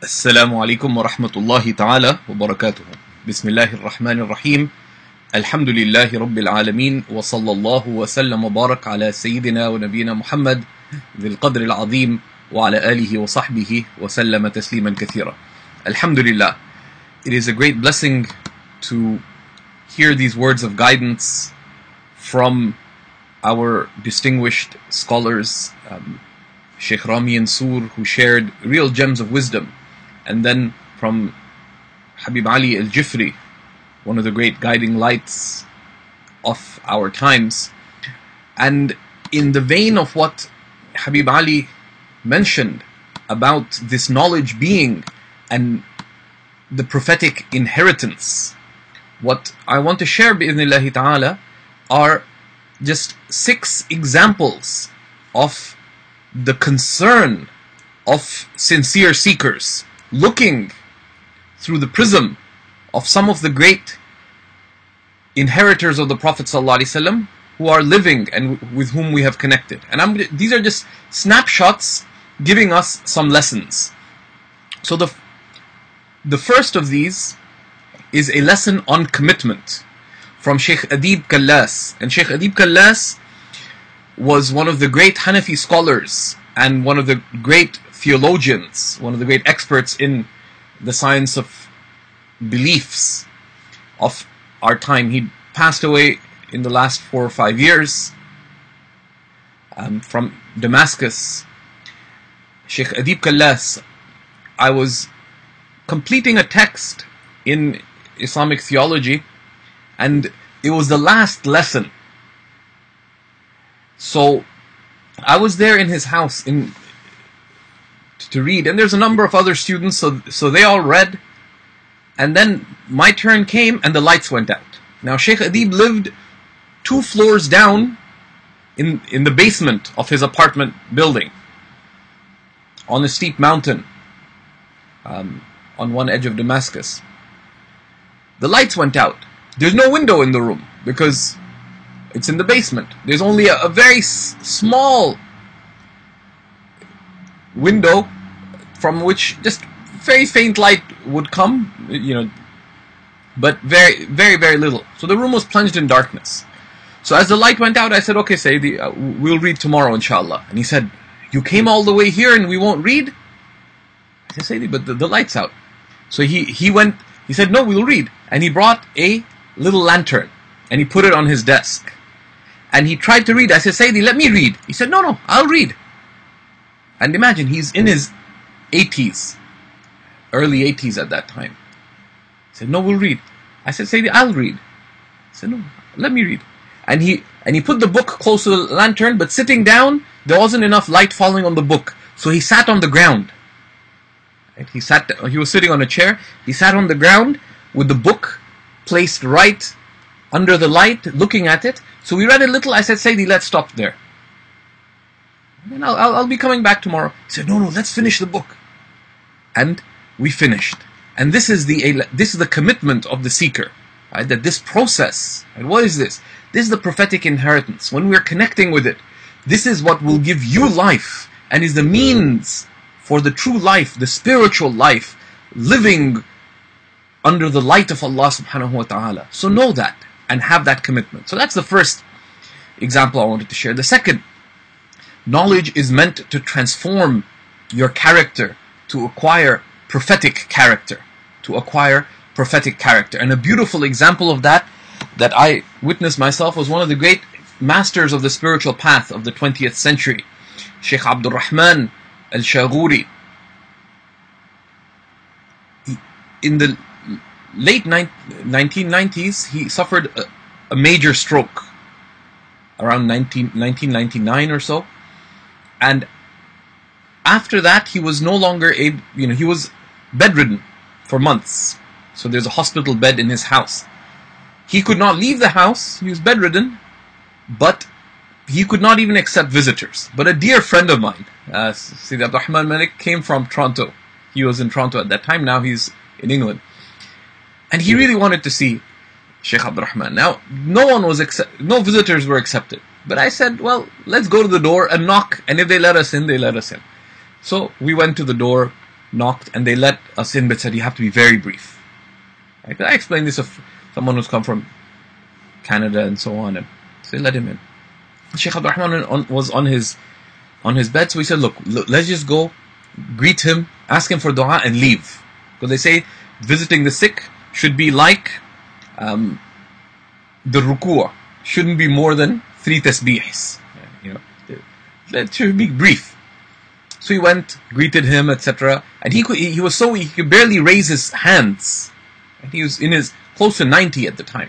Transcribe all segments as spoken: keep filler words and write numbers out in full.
السلام عليكم ورحمة الله تعالى وبركاته. بسم الله الرحمن الرحيم. الحمد لله رب العالمين، وصلى الله وسلم وبارك على سيدنا ونبينا محمد ذي القدر العظيم وعلى آله وصحبه وسلم تسليما كثيرا. Alhamdulillah. It is a great blessing to hear these words of guidance from our distinguished scholars, um, Sheikh Rami Ansur, who shared real gems of wisdom, and then from Habib Ali Al-Jifri, one of the great guiding lights of our times. And in the vein of what Habib Ali mentioned about this knowledge being and the prophetic inheritance, what I want to share bi'idhnillahi ta'ala are just six examples of the concern of sincere seekers, looking through the prism of some of the great inheritors of the Prophet ﷺ who are living and with whom we have connected. And I'm, these are just snapshots giving us some lessons. So the, the first of these is a lesson on commitment from Sheikh Adib Kallas. And Sheikh Adib Kallas was one of the great Hanafi scholars and one of the great theologians, one of the great experts in the science of beliefs of our time. He passed away in the last four or five years um, from Damascus. Sheikh Adib Kallas, I was completing a text in Islamic theology, and it was the last lesson. So I was there in his house in to read, and there's a number of other students, so so they all read, and then my turn came and the lights went out. Now Sheikh Adib lived two floors down in in the basement of his apartment building on a steep mountain um, on one edge of Damascus. The lights went out. There's no window in the room because it's in the basement. There's only a, a very s small window from which just very faint light would come, you know, but very, very, very little. So the room was plunged in darkness. So as the light went out, I said, okay, Sayyidi, uh, we'll read tomorrow, inshallah. And he said, you came all the way here and we won't read? I said, Sayyidi, but the, the light's out. So he, he went, he said, no, we'll read. And he brought a little lantern and he put it on his desk. And he tried to read. I said, Sayyidi, let me read. He said, no, no, I'll read. And imagine, he's in his eighties, early eighties at that time. He said, no, we'll read. I said, Sayyidi, I'll read. He said, no, let me read. And he and he put the book close to the lantern, but sitting down, there wasn't enough light falling on the book. So he sat on the ground. And he sat. He was sitting on a chair. He sat on the ground with the book placed right under the light, looking at it. So we read a little. I said, Sayyidi, let's stop there. And I'll, I'll, I'll be coming back tomorrow. He said, no, no, let's finish the book. And we finished. And this is the this is the commitment of the seeker, right? That this process, and what is this? This is the prophetic inheritance. When we're connecting with it, this is what will give you life and is the means for the true life, the spiritual life, living under the light of Allah subhanahu wa ta'ala. So know that and have that commitment. So that's the first example I wanted to share. The second, knowledge is meant to transform your character, to acquire prophetic character, to acquire prophetic character. And a beautiful example of that, that I witnessed myself, was one of the great masters of the spiritual path of the twentieth century, Sheikh Abdul Rahman Al-Shaghuri. In the late nineteen nineties, he suffered a, a major stroke, around nineteen ninety-nine or so. And after that, he was no longer able, you know, he was bedridden for months. So there's a hospital bed in his house. He could not leave the house, he was bedridden, but he could not even accept visitors. But a dear friend of mine, uh, Sayyid Abdul Rahman Malik, came from Toronto. He was in Toronto at that time, now he's in England. And he really wanted to see Sheikh Abdul Rahman. Now, no one was accept, no visitors were accepted. But I said, well, let's go to the door and knock, and if they let us in, they let us in. So we went to the door, knocked and they let us in, but said you have to be very brief. Right? I explained this of someone who's come from Canada and so on, and so they let him in. Sheikh Abdul Rahman was on his on his bed, so he said, look, look, let's just go, greet him, ask him for dua and leave. Because they say visiting the sick should be like um, the ruku', shouldn't be more than three tasbihs. You know, it should be brief. So he went, greeted him, et cetera. And he could, he was so he could barely raise his hands. And he was in his close to ninety at the time.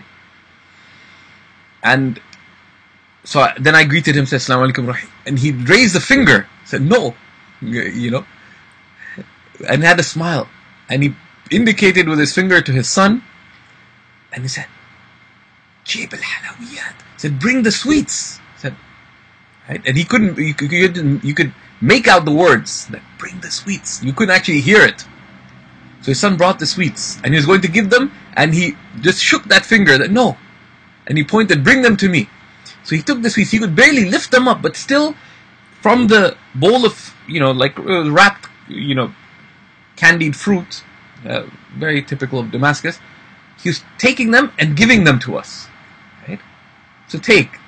And so then I greeted him, said Assalamu alaikum, and he raised the finger, said no, you know, and had a smile, and he indicated with his finger to his son, and he said, Jib al-halawiyat, said bring the sweets, said, right? And he couldn't, you could, you, could, you could make out the words, that bring the sweets, you couldn't actually hear it. So his son brought the sweets, and he was going to give them, and he just shook that finger, that no, and he pointed, bring them to me. So he took the sweets, he could barely lift them up, but still, from the bowl of, you know, like uh, wrapped, you know, candied fruit, uh, very typical of Damascus, he was taking them and giving them to us, right? So take.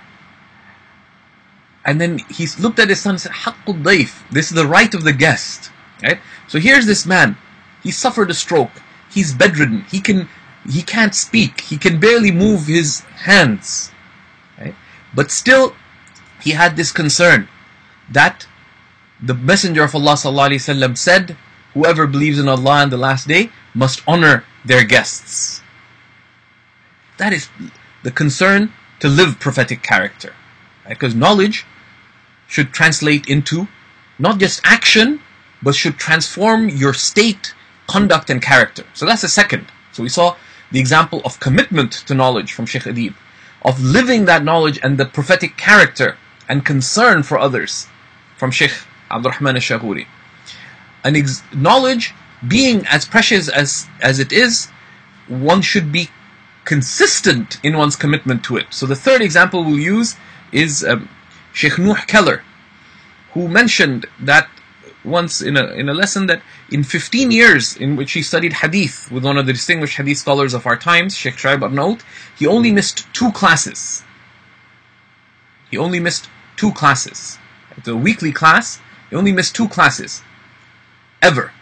And then he looked at his son and said, Haqqul Daif, this is the right of the guest, right? So here's this man, he suffered a stroke, he's bedridden, he can, he can't speak, he can barely move his hands, right? But still, he had this concern that the Messenger of Allah sallallahu alaihi wasallam said, whoever believes in Allah and the last day must honor their guests. That is the concern, to live prophetic character. Right? Because knowledge should translate into not just action, but should transform your state, conduct and character. So that's the second. So we saw the example of commitment to knowledge from Sheikh Adib, of living that knowledge and the prophetic character and concern for others from Sheikh Abdul Rahman al-Shaghuri. And ex- knowledge being as precious as, as it is, one should be consistent in one's commitment to it. So the third example we'll use is um, Sheikh Nuh Keller, who mentioned that once in a in a lesson that in fifteen years in which he studied hadith with one of the distinguished hadith scholars of our times, Sheikh Shuaib Arnaout, he only missed two classes. He only missed two classes. It's a weekly class, he only missed two classes. Ever.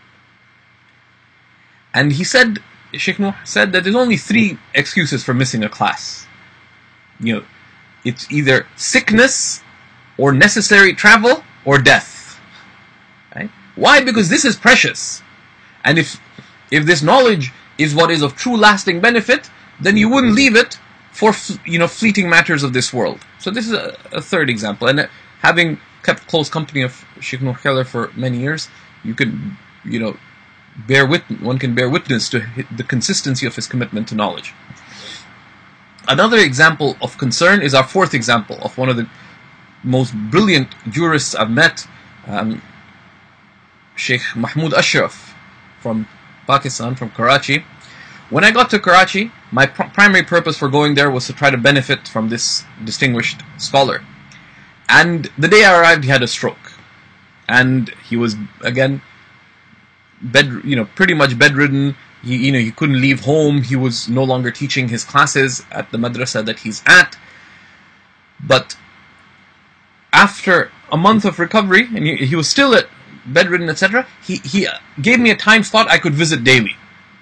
And he said, Sheikh Nuh said that there's only three excuses for missing a class. You know, it's either sickness, or necessary travel, or death. Right? Why? Because this is precious. And if if this knowledge is what is of true lasting benefit, then you wouldn't leave it for, you know, fleeting matters of this world. So this is a, a third example. And uh, having kept close company of Sheikh Nuh Keller for many years, you can, you know, bear witness, one can bear witness to the consistency of his commitment to knowledge. Another example of concern is our fourth example of one of the most brilliant jurists I've met, um, Sheikh Mahmoud Ashraf from Pakistan, from Karachi. When I got to Karachi, my pr- primary purpose for going there was to try to benefit from this distinguished scholar. And the day I arrived, he had a stroke. And he was, again, bed, you know, pretty much bedridden. He, you know, he couldn't leave home. He was no longer teaching his classes at the madrasa that he's at. But after a month of recovery, and he, he was still at bedridden, et cetera, he, he gave me a time slot I could visit daily.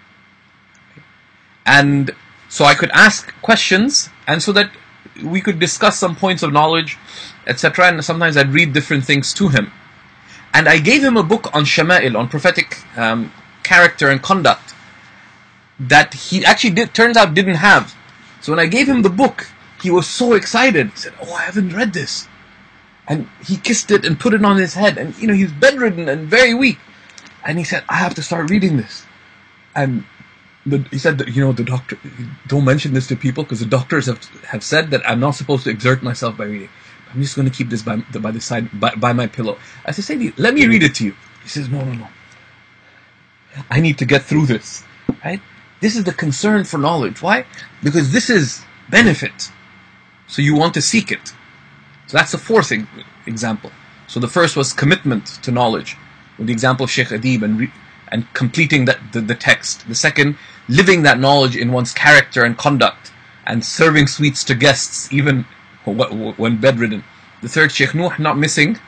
And so I could ask questions, and so that we could discuss some points of knowledge, et cetera. And sometimes I'd read different things to him. And I gave him a book on Shama'il, on prophetic um, character and conduct, that he actually did, turns out didn't have. So when I gave him the book, he was so excited. He said, "Oh, I haven't read this." And he kissed it and put it on his head. And, you know, he's bedridden and very weak. And he said, "I have to start reading this." And the, he said, that, you know, the doctor, don't mention this to people, because the doctors have have said that I'm not supposed to exert myself by reading. I'm just going to keep this by the, by the side, by, by my pillow. I said, "Sayyidi, let me read it to you." He says, "No, no, no. I need to get through this." Right? This is the concern for knowledge. Why? Because this is benefit. So you want to seek it. So that's the fourth example. So the first was commitment to knowledge. with the example of Sheikh Adib and re- and completing that, the, the text. The second, living that knowledge in one's character and conduct, and serving sweets to guests, even when bedridden. The third, Sheikh Nuh not missing,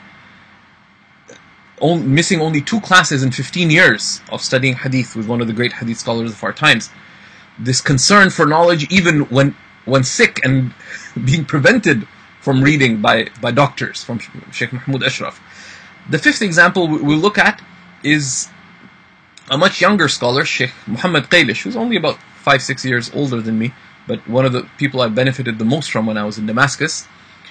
only, missing only two classes in fifteen years of studying hadith with one of the great hadith scholars of our times. This concern for knowledge even when when sick and being prevented from reading by, by doctors, from Sheikh Mahmoud Ashraf. The fifth example we'll look at is a much younger scholar, Sheikh Muhammad Qaylish, who's only about five, six years older than me, but one of the people I benefited the most from when I was in Damascus.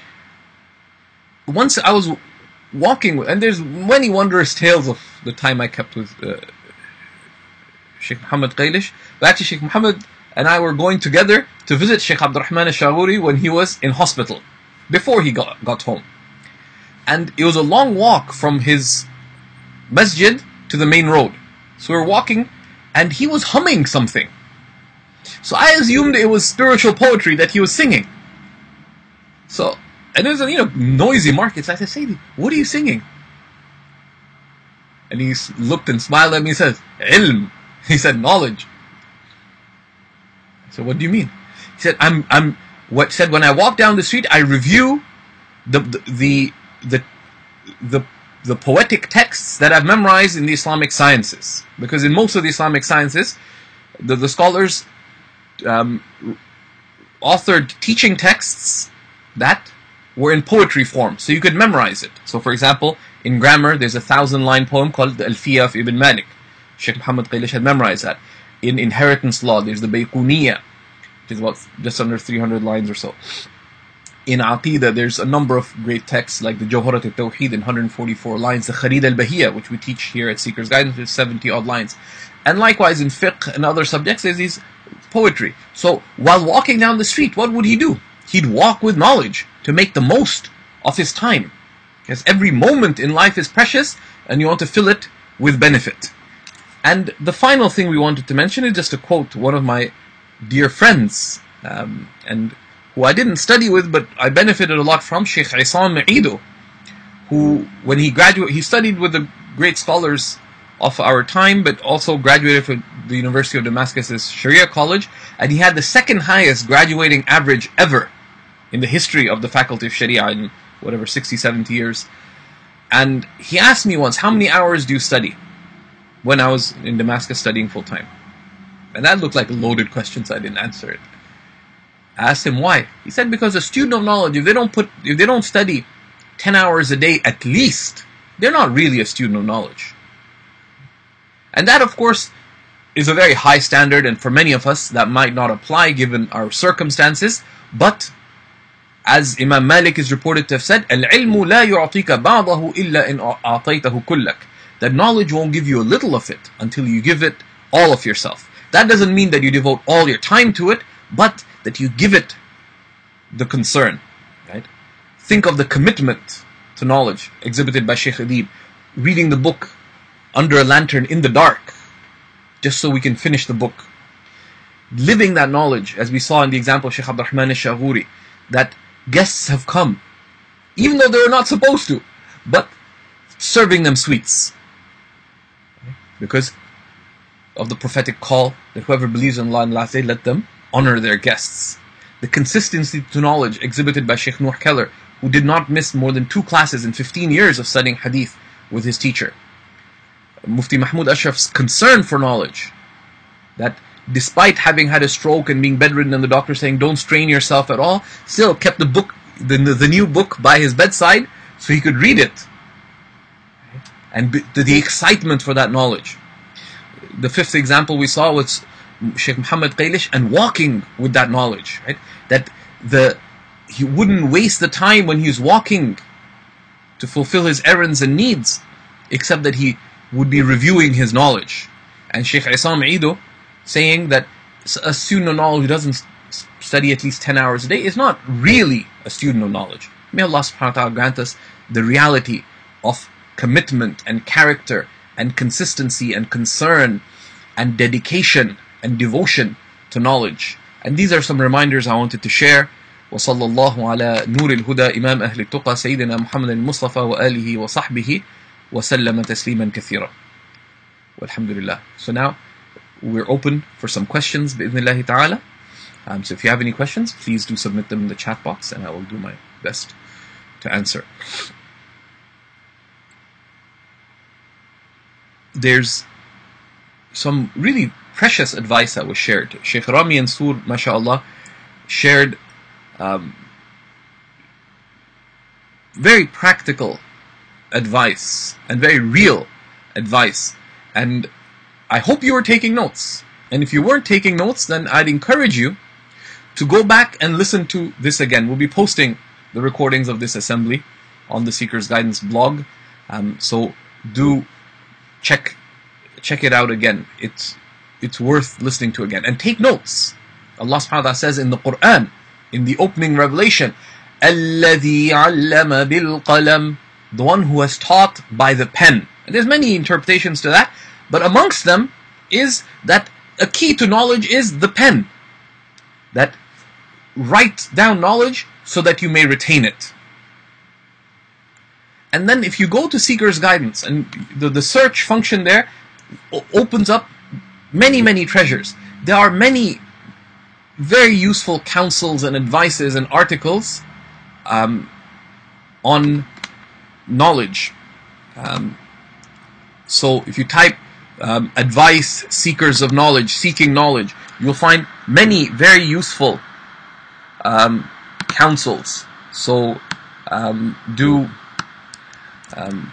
Once I was walking, and there's many wondrous tales of the time I kept with uh, Sheikh Muhammad Qaylish, but actually Sheikh Muhammad and I were going together to visit Sheikh Abdurrahman al-Shaghuri when he was in hospital, before he got, got home. And it was a long walk from his masjid to the main road. So we were walking, and he was humming something. So I assumed it was spiritual poetry that he was singing. So, and it was a you know noisy market. So I said, Sayyidi, what are you singing? And he looked and smiled at me and says, Ilm. He said, knowledge. I said, what do you mean? He said, I'm, I'm, what said, when I walk down the street, I review the, the, the, the, the the poetic texts that I've memorized in the Islamic sciences. Because in most of the Islamic sciences, the, the scholars um, authored teaching texts that were in poetry form, so you could memorize it. So for example, in grammar, there's a thousand line poem called the Alfiya of Ibn Malik. Sheikh Muhammad Qaylish had memorized that. In inheritance law, there's the Bayquniya, which is about just under three hundred lines or so. In Aqidah, there's a number of great texts like the Jawharat al-Tawheed in one hundred forty-four lines, the Kharid al-Bahiyya, which we teach here at Seeker's Guidance, is seventy odd lines. And likewise in fiqh and other subjects, there's these poetry. So while walking down the street, what would he do? He'd walk with knowledge to make the most of his time. Because every moment in life is precious, and you want to fill it with benefit. And the final thing we wanted to mention is just to quote one of my dear friends, um, and who I didn't study with, but I benefited a lot from, Sheikh Isam Eido, who, when he graduated, he studied with the great scholars of our time, but also graduated from the University of Damascus's Sharia College, and he had the second highest graduating average ever in the history of the Faculty of Sharia in whatever, sixty, seventy years. And he asked me once, how many hours do you study? When I was in Damascus studying full time. And that looked like a loaded question, so I didn't answer it. I asked him why. He said, because a student of knowledge, if they don't put, if they don't study ten hours a day at least, they're not really a student of knowledge. And that, of course, is a very high standard, and for many of us, that might not apply given our circumstances. But, as Imam Malik is reported to have said, الْعِلْمُ لَا يُعْطِيكَ بَعْضَهُ إِلَّا إِنْ أَعْطَيْتَهُ كُلَّكَ. That knowledge won't give you a little of it until you give it all of yourself. That doesn't mean that you devote all your time to it, but that you give it the concern. Right? Think of the commitment to knowledge exhibited by Sheikh Adib, reading the book under a lantern in the dark, just so we can finish the book. Living that knowledge, as we saw in the example of Sheikh Abdurrahman al-Shaghuri, that guests have come, even though they were not supposed to, but serving them sweets. Because of the prophetic call that whoever believes in Allah and last day, let them honor their guests. The consistency to knowledge exhibited by Sheikh Nuh Keller, who did not miss more than two classes in fifteen years of studying hadith with his teacher. Mufti Mahmoud Ashraf's concern for knowledge, that despite having had a stroke and being bedridden and the doctor saying don't strain yourself at all, still kept the book, the, the new book by his bedside so he could read it. And the, the excitement for that knowledge. The fifth example we saw was Sheikh Muhammad Qaylish and walking with that knowledge. Right? That the he wouldn't waste the time when he was walking to fulfill his errands and needs, except that he would be reviewing his knowledge. And Sheikh Isam Eido saying that a student of knowledge who doesn't study at least ten hours a day is not really a student of knowledge. May Allah subhanahu wa ta'ala grant us the reality of commitment and character and consistency and concern and dedication and devotion to knowledge. And these are some reminders I wanted to share. وصلى الله على نور الهدى إمام أهل التقى سيدنا محمد المصطفى وآله وصحبه وسلم تسليما كثيرا والحمد لله. So now we're open for some questions بإذن الله تعالى. Um, so if you have any questions, please do submit them in the chat box and I will do my best to answer. There's some really precious advice that was shared. Sheikh Rami Ansur, mashallah, shared um, very practical advice and very real advice. And I hope you were taking notes. And if you weren't taking notes, then I'd encourage you to go back and listen to this again. We'll be posting the recordings of this assembly on the Seeker's Guidance blog. Um, so do check check it out again. It's it's worth listening to again. And take notes. Allah subhanahu wa ta'ala says in the Quran, in the opening revelation, الَّذِي عَلَّمَ بِالْقَلَمِ, the one who has taught by the pen. And there's many interpretations to that, but amongst them is that a key to knowledge is the pen. That write down knowledge so that you may retain it. And then if you go to Seeker's Guidance, and the, the search function there opens up many, many treasures. There are many very useful counsels and advices and articles um, on knowledge. Um, so if you type um, advice, seekers of knowledge, seeking knowledge, you'll find many very useful um, counsels. So um, do um,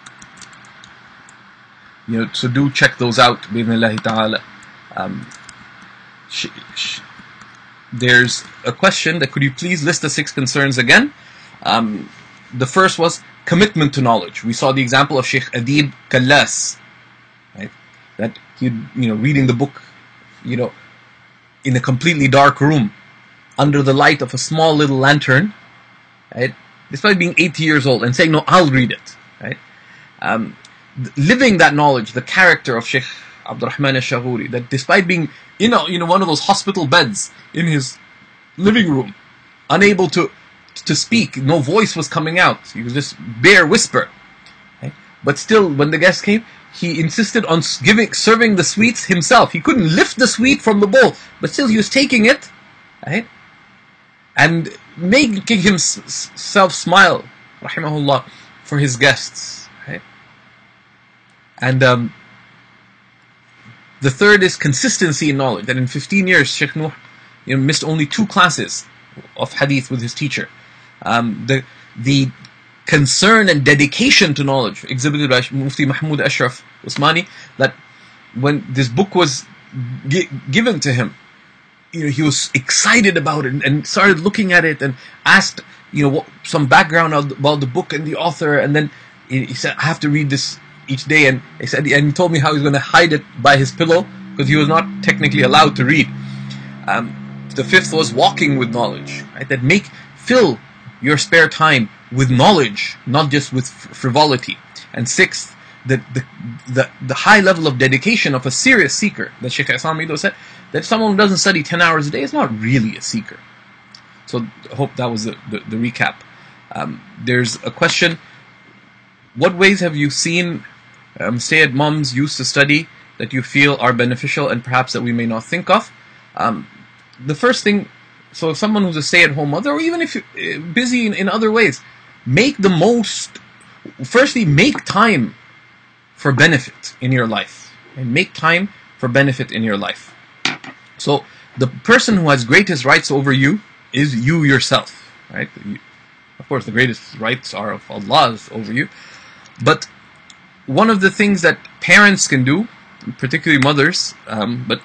you know? So do check those out. Bi'idhnillahi ta'ala. Um, sh sh there's a question that could you please list the six concerns again? Um, the first was commitment to knowledge. We saw the example of Sheikh Adib Kallas, right? That he, you know, reading the book, you know, in a completely dark room, under the light of a small little lantern, right? Despite being eighty years old and saying, "No, I'll read it," right? Um, living that knowledge, the character of Sheikh Abdurrahman al-Shaghuri, that despite being in a, you know, one of those hospital beds in his living room, unable to to speak, no voice was coming out, he was just bare whisper, right? But still, when the guest came, he insisted on giving, serving the sweets himself. He couldn't lift the sweet from the bowl, but still he was taking it, right? And making himself smile, rahimahullah, for his guests, right? And um, the third is consistency in knowledge. That in fifteen years, Sheikh Nuh, you know, missed only two classes of hadith with his teacher. Um, the the concern and dedication to knowledge exhibited by Mufti Mahmud Ashraf Usmani, that when this book was gi given to him, you know, he was excited about it and, and started looking at it and asked, you know, what, some background about the book and the author, and then he, he said, "I have to read this each day," and he said, and he told me how he was going to hide it by his pillow because he was not technically allowed to read. Um, the fifth was walking with knowledge, right? That make fill your spare time with knowledge, not just with frivolity. And sixth, the, the the the high level of dedication of a serious seeker. That Sheikh Islam Mido said that someone who doesn't study ten hours a day is not really a seeker. So I hope that was the, the, the recap. Um, there's a question: what ways have you seen um, stay-at moms used to study that you feel are beneficial and perhaps that we may not think of? Um, the first thing, so if someone who's a stay-at-home mother, or even if you're busy in, in other ways, make the most, firstly, make time for benefit in your life. And make time for benefit in your life. So the person who has greatest rights over you is you yourself, right? You, of course, the greatest rights are of Allah over you. But one of the things that parents can do, particularly mothers, um, but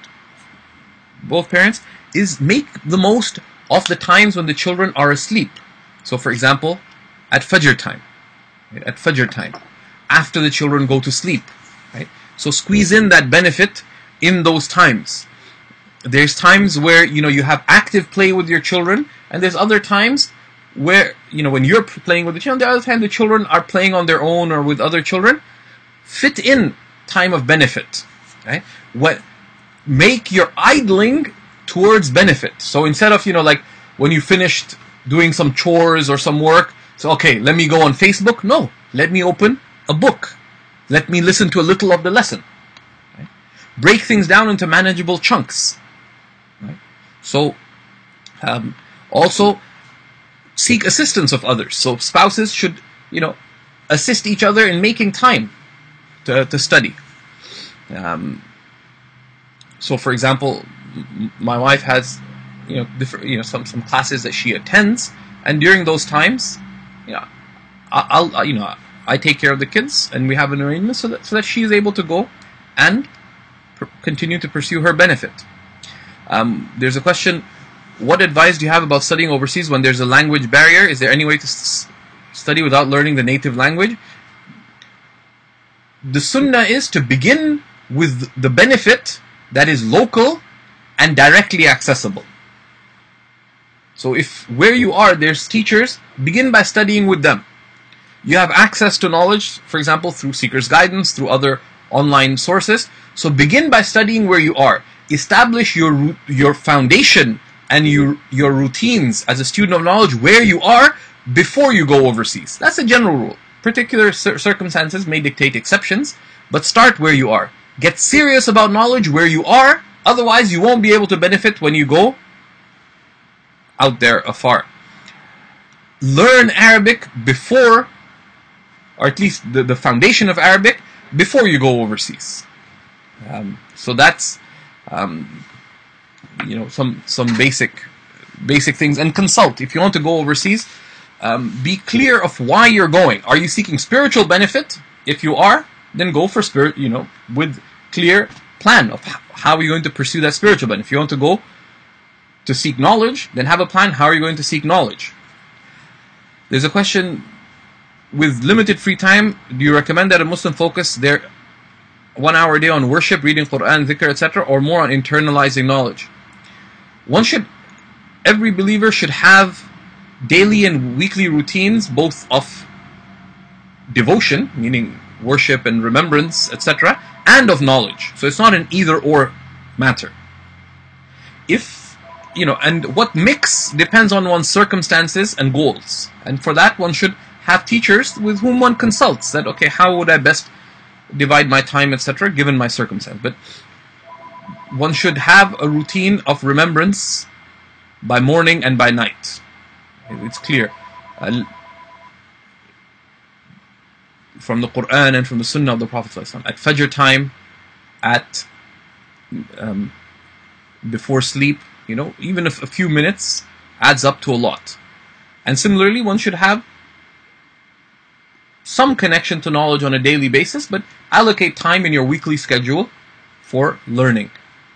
both parents, is make the most of the times when the children are asleep. So for example, at Fajr time, right? At Fajr time, after the children go to sleep, right? So squeeze in that benefit in those times. There's times where, you know, you have active play with your children, and there's other times where, you know, when you're playing with the children, the other time the children are playing on their own or with other children. Fit in time of benefit, right? What make your idling towards benefit. So instead of, you know, like when you finished doing some chores or some work, so okay, let me go on Facebook. No, let me open a book. Let me listen to a little of the lesson. Right? Break things down into manageable chunks. Right? So, um, also seek assistance of others. So spouses should, you know, assist each other in making time to, to study. Um, so, for example, m- my wife has, you know, different, you know, some some classes that she attends, and during those times, you know, I, I'll, I, you know, I take care of the kids, and we have an arrangement so that so that she is able to go and pr- continue to pursue her benefit. Um, there's a question: what advice do you have about studying overseas when there's a language barrier? Is there any way to s- study without learning the native language? The sunnah is to begin with the benefit that is local and directly accessible. So if where you are there's teachers, begin by studying with them. You have access to knowledge, for example, through Seeker's Guidance, through other online sources. So begin by studying where you are. Establish your your foundation and your your routines as a student of knowledge where you are before you go overseas. That's a general rule. Particular cir- circumstances may dictate exceptions, but start where you are. Get serious about knowledge where you are, otherwise you won't be able to benefit when you go out there afar. Learn Arabic before, or at least the, the foundation of Arabic, before you go overseas. Um, so that's, um, you know, some some basic basic things. And consult. If you want to go overseas, um, be clear of why you're going. Are you seeking spiritual benefit? If you are, then go for spirit, you know, with clear plan of how you're going to pursue that spiritual benefit. If you want to go to seek knowledge, then have a plan. How are you going to seek knowledge? There's a question: with limited free time, do you recommend that a Muslim focus their one hour a day on worship, reading Quran, dhikr, et cetera, or more on internalizing knowledge? One should, every believer should have daily and weekly routines, both of devotion, meaning worship and remembrance, et cetera, and of knowledge. So it's not an either-or matter. If, you know, and what mix depends on one's circumstances and goals. And for that, one should have teachers with whom one consults. That, okay, how would I best divide my time, et cetera, given my circumstance. But one should have a routine of remembrance by morning and by night. It's clear. Uh, from the Quran and from the Sunnah of the Prophet ﷺ. At Fajr time, at um, before sleep, you know, even if a few minutes adds up to a lot. And similarly, one should have some connection to knowledge on a daily basis, but allocate time in your weekly schedule for learning.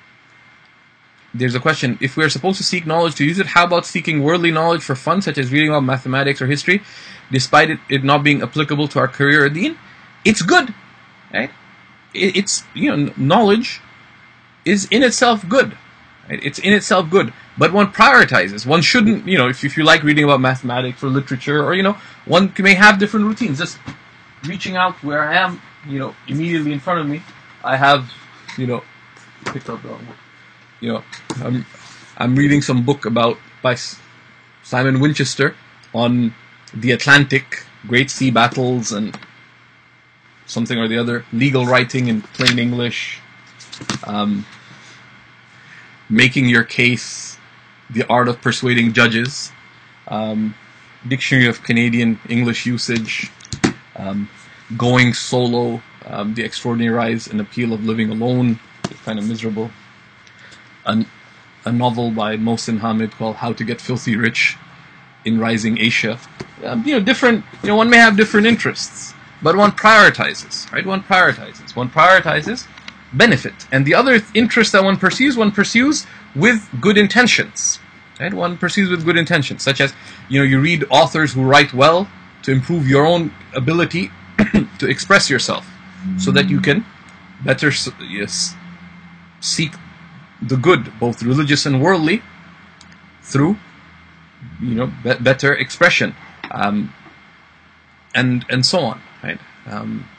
There's a question: if we are supposed to seek knowledge to use it, how about seeking worldly knowledge for fun, such as reading about mathematics or history, despite it, it not being applicable to our career or deen? It's good, right? It, it's, you know, knowledge is in itself good. Right? It's in itself good, but one prioritizes. One shouldn't, you know, if, if you like reading about mathematics or literature, or, you know, one may have different routines. Just reaching out where I am, you know, immediately in front of me, I have, you know, picked up the wrong book. You know, I'm, I'm reading some book about by Simon Winchester on the Atlantic, great sea battles, and something or the other, legal writing in plain English, um, making your case, the art of persuading judges, um, dictionary of Canadian English usage, um, going solo, um, the extraordinary rise and appeal of living alone, kind of miserable. A, a novel by Mohsin Hamid called How to Get Filthy Rich in Rising Asia. Um, you know, different. You know, one may have different interests, but one prioritizes, right? One prioritizes. One prioritizes benefit, and the other interest that one pursues, one pursues with good intentions, right? One pursues with good intentions, such as, you know, you read authors who write well to improve your own ability to express yourself, so that you can better, yes, seek the good, both religious and worldly, through, you know, be- better expression, um, and and so on, right? Um,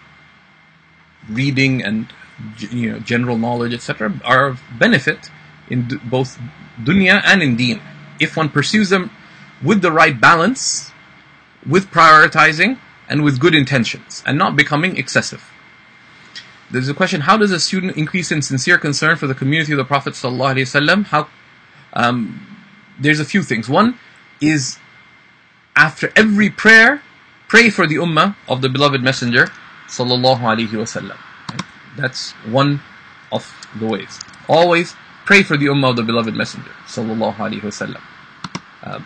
reading and, you know, general knowledge, et cetera, are of benefit in d- both dunya and in deen, if one pursues them with the right balance, with prioritizing, and with good intentions, and not becoming excessive. There's a question: how does a student increase in sincere concern for the community of the Prophet ﷺ? How? Um, there's a few things. One is, after every prayer, pray for the ummah of the beloved Messenger sallallahu alaihi wasallam. That's one of the ways. Always pray for the ummah of the beloved Messenger sallallahu alaihi wasallam. Um,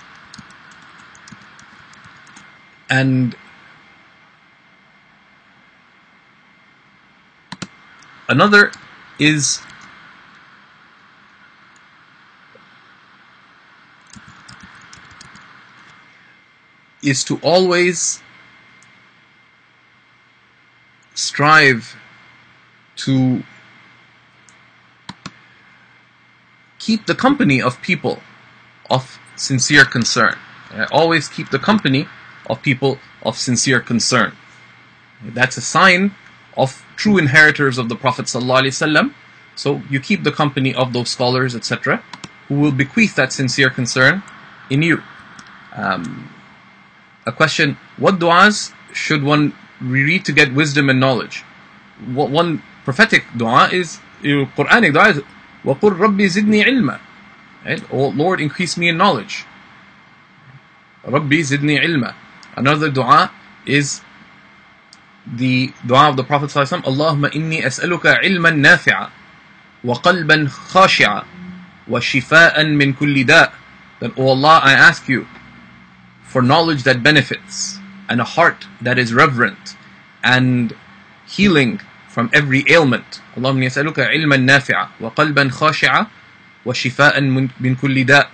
and another is is to always strive to keep the company of people of sincere concern. Uh, always keep the company of people of sincere concern. That's a sign of true inheritors of the Prophet ﷺ. So you keep the company of those scholars, et cetera, who will bequeath that sincere concern in you. Um, a question: what du'as should one read to get wisdom and knowledge? What one prophetic du'a is, you know, Quranic du'a is, وَقُلْ رَبِّ زِدْنِي عِلْمًا. Right? Oh Lord, increase me in knowledge. Rabbi zidni ilma. Another dua is the dua of the Prophet ﷺ: Allahumma inni as'aluka ilman nafi'a wa qalban khashi'a wa shifa'an min kulli da'. That, O Allah, I ask you for knowledge that benefits, and a heart that is reverent, and healing from every ailment. Allahumma inni as'aluka ilman nafi'a wa qalban khashi'a wa shifa'an min kulli da'.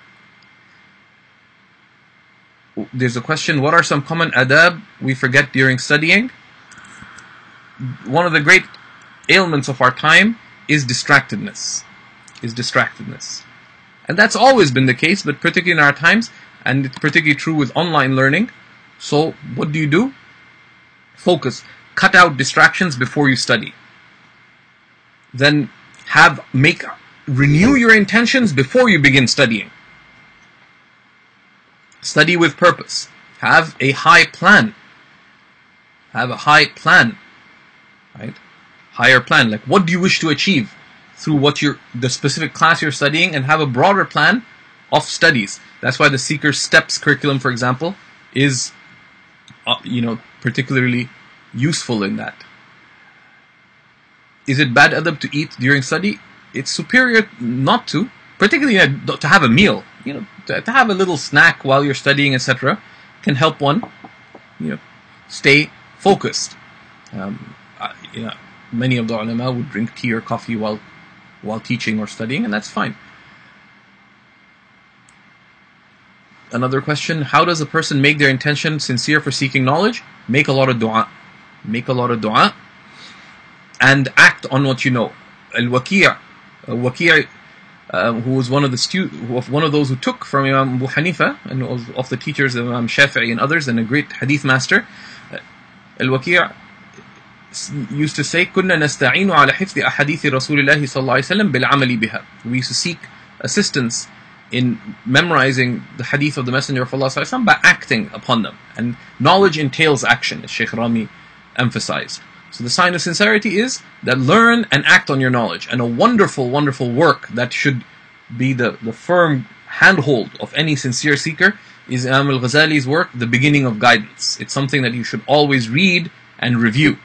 There's a question: what are some common adab we forget during studying? One of the great ailments of our time is distractedness. Is distractedness. And that's always been the case, but particularly in our times, and it's particularly true with online learning. So what do you do? Focus. Cut out distractions before you study. Then have, make, renew your intentions before you begin studying. Study with purpose. Have a high plan. Have a high plan. Right? Higher plan. Like, what do you wish to achieve through what you're, the specific class you're studying, and have a broader plan of studies. That's why the Seeker's Steps curriculum, for example, is, uh, you know, particularly useful in that. Is it bad adab to eat during study? It's superior not to, particularly uh, to have a meal. You know, to, to have a little snack while you're studying, et cetera, can help one, you know, stay focused. Um, uh, you know, many of the ulama would drink tea or coffee while while teaching or studying, and that's fine. Another question: how does a person make their intention sincere for seeking knowledge? Make a lot of dua. Make a lot of dua, and act on what you know. Al-Waki', uh, Waki', uh, who was one of the stu- one of those who took from Imam Abu Hanifa, and was of the teachers of Imam Shafi'i and others, and a great hadith master. Uh, Al-Waki' used to say, "Kunna nasta'inu ala hifzi ahadithi Rasulillah sallallahu alaihi wasallam bil amali biha." We used to seek assistance in memorizing the hadith of the Messenger of Allah sallallahu alaihi wasallam by acting upon them. And knowledge entails action, as Shaykh Rami emphasized. So the sign of sincerity is that learn and act on your knowledge. And a wonderful, wonderful work that should be the, the firm handhold of any sincere seeker is Imam al-Ghazali's work, The Beginning of Guidance. It's something that you should always read and review.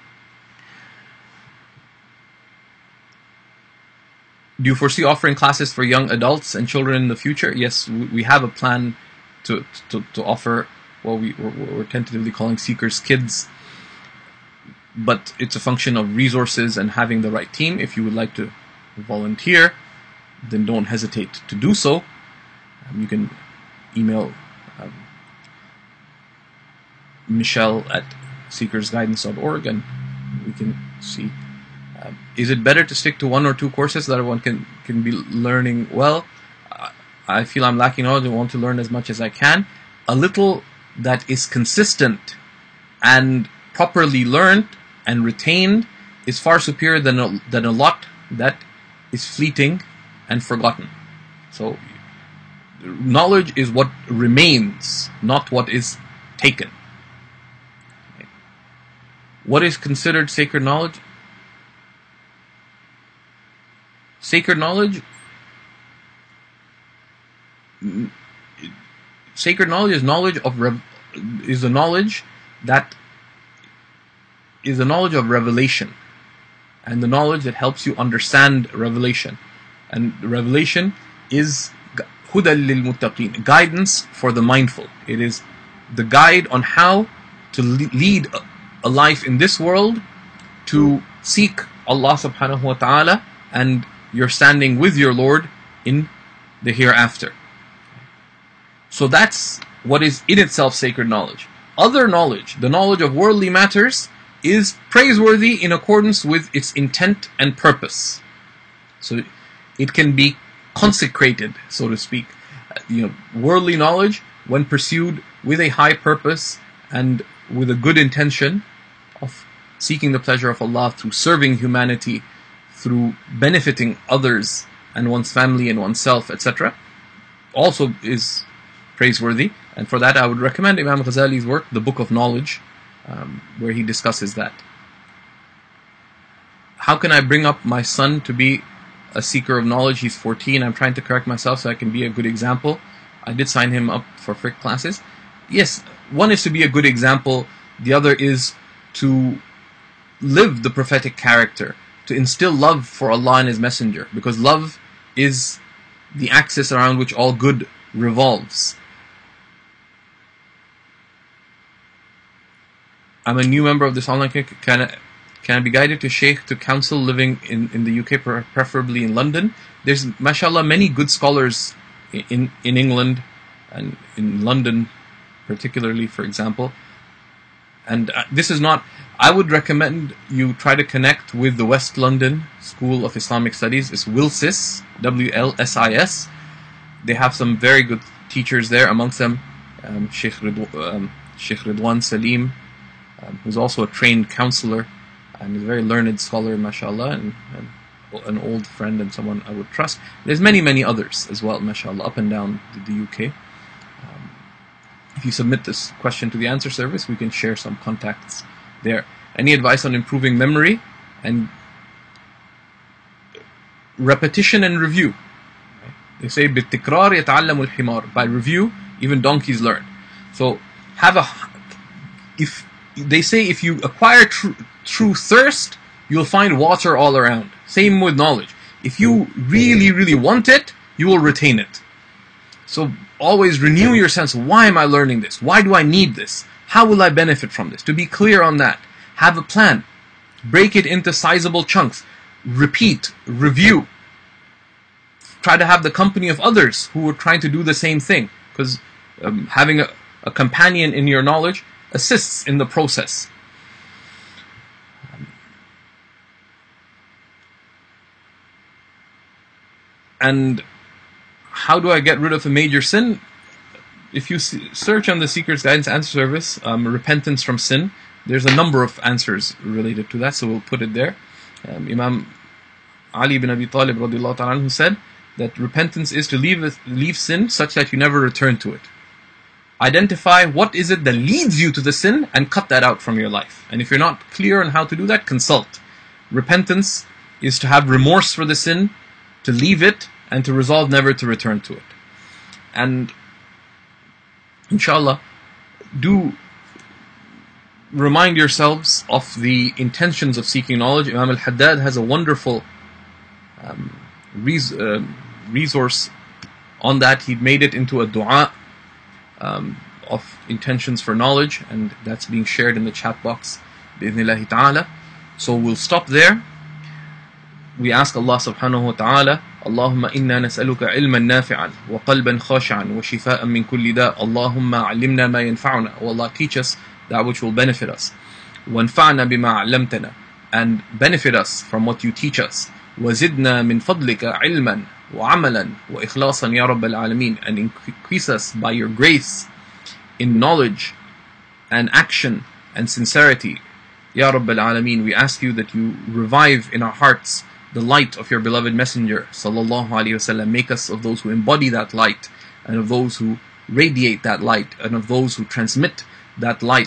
Do you foresee offering classes for young adults and children in the future? Yes, we have a plan to to, to offer what we, we're, we're tentatively calling Seekers Kids. But it's a function of resources and having the right team. If you would like to volunteer, then don't hesitate to do so. Um, you can email um, Michelle at seekers guidance dot org and we can see. Um, is it better to stick to one or two courses that one can, can be learning well? Uh, I feel I'm lacking knowledge and want to learn as much as I can. A little that is consistent and properly learned and retained is far superior than a, than a lot that is fleeting and forgotten. So, knowledge is what remains, not what is taken. What is considered sacred knowledge? Sacred knowledge, sacred knowledge is knowledge of rev, is the knowledge that is the knowledge of revelation, and the knowledge that helps you understand revelation. And revelation is hudal lil muttaqin, guidance for the mindful. It is the guide on how to lead a life in this world, to seek Allah subhanahu wa ta'ala and your standing with your Lord in the hereafter. So that's what is in itself sacred knowledge. Other knowledge, the knowledge of worldly matters, is praiseworthy in accordance with its intent and purpose. So it can be consecrated, so to speak. You know, worldly knowledge, when pursued with a high purpose and with a good intention of seeking the pleasure of Allah through serving humanity, through benefiting others and one's family and oneself, et cetera, also is praiseworthy. And for that I would recommend Imam Ghazali's work, The Book of Knowledge, um, where he discusses that. How can I bring up my son to be a seeker of knowledge? He's fourteen. I'm trying to correct myself so I can be a good example. I did sign him up for fiqh classes. Yes, one is to be a good example. The other is to live the prophetic character, to instill love for Allah and His Messenger, because love is the axis around which all good revolves. I'm a new member of this online community. Can I, can I be guided to Shaykh to counsel living in, in the U K, preferably in London? There's, mashallah, many good scholars in, in England and in London, particularly, for example. And this is not, I would recommend you try to connect with the West London School of Islamic Studies. It's WILSIS, W L S I S. They have some very good teachers there, amongst them um, Sheikh, Ridw- um, Sheikh Ridwan Salim, um, who's also a trained counselor and is a very learned scholar, mashallah, and, and an old friend and someone I would trust. There's many, many others as well, mashallah, up and down the, the U K. Um, if you submit this question to the answer service, we can share some contacts there. Any advice on improving memory and repetition and review? They say بِالتِّكْرَارِ يَتَعَلَّمُ الْحِمَارِ. By review, even donkeys learn. So have a, if they say if you acquire true, true thirst, you'll find water all around. Same with knowledge. If you really, really want it, you will retain it. So always renew your sense. Why am I learning this? Why do I need this? How will I benefit from this? To be clear on that. Have a plan. Break it into sizable chunks. Repeat. Review. Try to have the company of others who are trying to do the same thing. Because um, having a, a companion in your knowledge assists in the process. And how do I get rid of a major sin? If you search on the Seeker's Guidance Answer Service, um, repentance from sin, there's a number of answers related to that, so we'll put it there. Um, Imam Ali bin Abi Talib radiallahu ta'ala anhu said that repentance is to leave, leave sin such that you never return to it. Identify what is it that leads you to the sin and cut that out from your life. And if you're not clear on how to do that, consult. Repentance is to have remorse for the sin, to leave it, and to resolve never to return to it. And inshallah, do remind yourselves of the intentions of seeking knowledge. Imam al-Haddad has a wonderful um, res- uh, resource on that. He made it into a dua um, of intentions for knowledge, and that's being shared in the chat box, bi'idhnillahi ta'ala. So we'll stop there. We ask Allah subhanahu wa ta'ala, Allahumma inna nas'aluka ilman nafi'an wa qalban khashi'an wa shifa'an min kulli da'. Allahumma 'allimna ma yanfa'una. O Allah, teach us that which will benefit us. Wanfa'na bima 'allamtana. And benefit us from what you teach us. Wa zidna min fadlika 'ilman wa 'amalan wa ikhlasan ya rabbal alameen. And increase us by your grace in knowledge and action and sincerity. Ya rabbal alameen. We ask you that you revive in our hearts the light of your beloved Messenger sallallahu alaihi wasallam. Make us of those who embody that light, and of those who radiate that light, and of those who transmit that light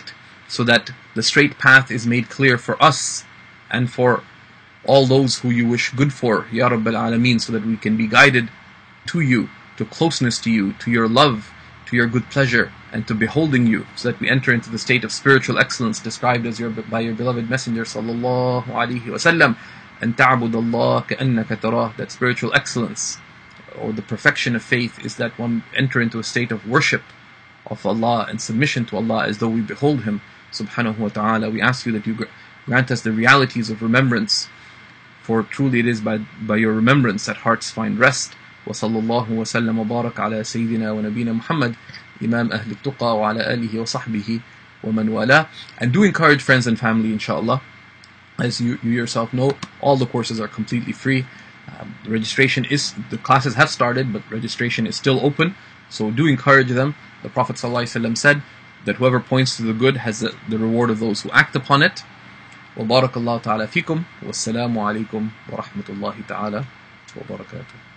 so that the straight path is made clear for us and for all those who you wish good for, Ya Rabbil Alameen, so that we can be guided to you, to closeness to you, to your love, to your good pleasure, and to beholding you, so that we enter into the state of spiritual excellence described as your, by your beloved Messenger sallallahu alaihi wasallam, and ta'bud Allah ka'annaka tarah. That spiritual excellence, or the perfection of faith, is that one enter into a state of worship of Allah and submission to Allah as though we behold Him subhanahu wa ta'ala. We ask you that you grant us the realities of remembrance, for truly it is by, by your remembrance that hearts find rest. وصلى الله وسلم وبارك على سيدنا ونبينا محمد إمام أهل التقى وعلى آله وصحبه ومن والاه. And do encourage friends and family, inshallah. As you, you yourself know, all the courses are completely free. Um, the registration is, the classes have started, but registration is still open. So do encourage them. The Prophet ﷺ said that whoever points to the good has the, the reward of those who act upon it. وبارك الله تعالى فيكم والسلام عليكم ورحمة الله تعالى وبركاته.